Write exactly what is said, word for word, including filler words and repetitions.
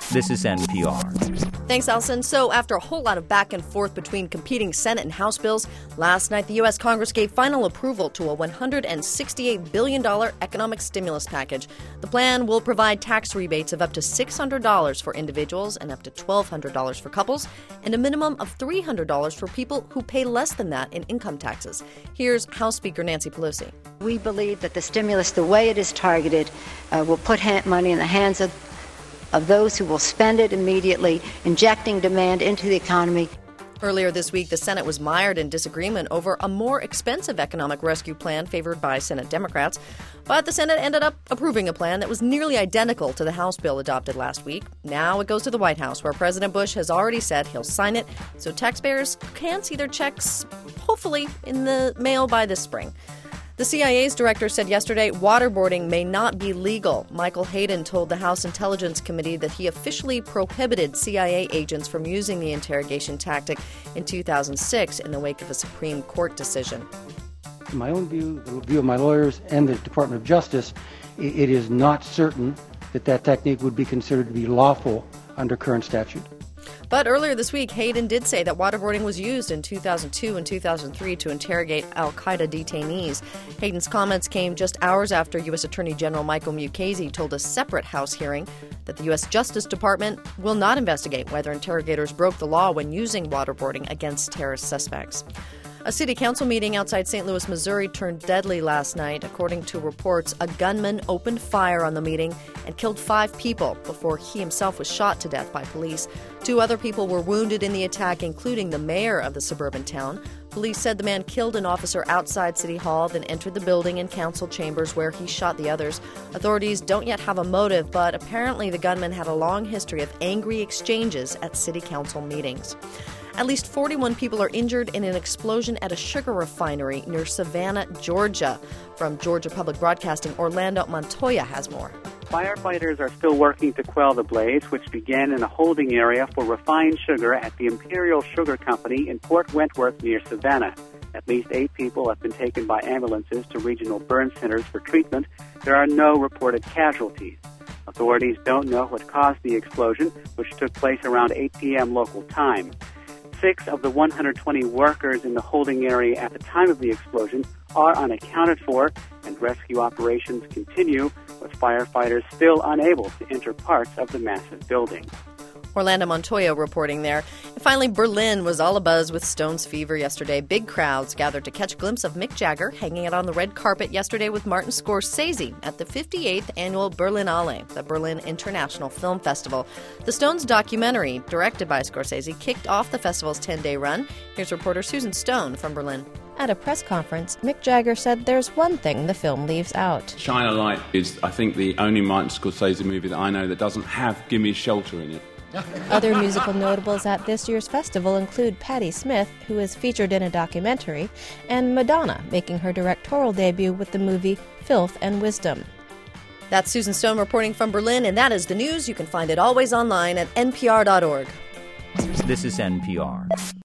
This is N P R. Thanks, Allison. So after a whole lot of back and forth between competing Senate and House bills, last night the U S. Congress gave final approval to a one hundred sixty-eight billion dollars economic stimulus package. The plan will provide tax rebates of up to six hundred dollars for individuals and up to twelve hundred dollars for couples, and a minimum of three hundred dollars for people who pay less than that in income taxes. Here's House Speaker Nancy Pelosi. We believe that the stimulus, the way it is targeted, uh, will put ha- money in the hands of of those who will spend it immediately, injecting demand into the economy. Earlier this week, the Senate was mired in disagreement over a more expensive economic rescue plan favored by Senate Democrats. But the Senate ended up approving a plan that was nearly identical to the House bill adopted last week. Now it goes to the White House, where President Bush has already said he'll sign it, so taxpayers can see their checks, hopefully, in the mail by this spring. The C I A's director said yesterday waterboarding may not be legal. Michael Hayden told the House Intelligence Committee that he officially prohibited C I A agents from using the interrogation tactic in two thousand six in the wake of a Supreme Court decision. In my own view, the view of my lawyers and the Department of Justice, it is not certain that that technique would be considered to be lawful under current statute. But earlier this week, Hayden did say that waterboarding was used in two thousand two and two thousand three to interrogate al-Qaeda detainees. Hayden's comments came just hours after U S. Attorney General Michael Mukasey told a separate House hearing that the U S. Justice Department will not investigate whether interrogators broke the law when using waterboarding against terrorist suspects. A city council meeting outside Saint Louis, Missouri turned deadly last night. According to reports, a gunman opened fire on the meeting and killed five people before he himself was shot to death by police. Two other people were wounded in the attack, including the mayor of the suburban town. Police said the man killed an officer outside City Hall, then entered the building and council chambers where he shot the others. Authorities don't yet have a motive, but apparently the gunman had a long history of angry exchanges at city council meetings. At least forty-one people are injured in an explosion at a sugar refinery near Savannah, Georgia. From Georgia Public Broadcasting, Orlando Montoya has more. Firefighters are still working to quell the blaze, which began in a holding area for refined sugar at the Imperial Sugar Company in Port Wentworth near Savannah. At least eight people have been taken by ambulances to regional burn centers for treatment. There are no reported casualties. Authorities don't know what caused the explosion, which took place around eight p.m. local time. Six of the one hundred twenty workers in the holding area at the time of the explosion are unaccounted for, and rescue operations continue, with firefighters still unable to enter parts of the massive building. Orlando Montoya reporting there. And finally, Berlin was all abuzz with Stones fever yesterday. Big crowds gathered to catch a glimpse of Mick Jagger hanging out on the red carpet yesterday with Martin Scorsese at the fifty-eighth Annual Berlinale, the Berlin International Film Festival. The Stones documentary, directed by Scorsese, kicked off the festival's ten-day run. Here's reporter Susan Stone from Berlin. At a press conference, Mick Jagger said there's one thing the film leaves out. Shine a Light is, I think, the only Martin Scorsese movie that I know that doesn't have Gimme Shelter in it. Other musical notables at this year's festival include Patti Smith, who is featured in a documentary, and Madonna, making her directorial debut with the movie Filth and Wisdom. That's Susan Stone reporting from Berlin, and that is the news. You can find it always online at N P R dot org. This is N P R.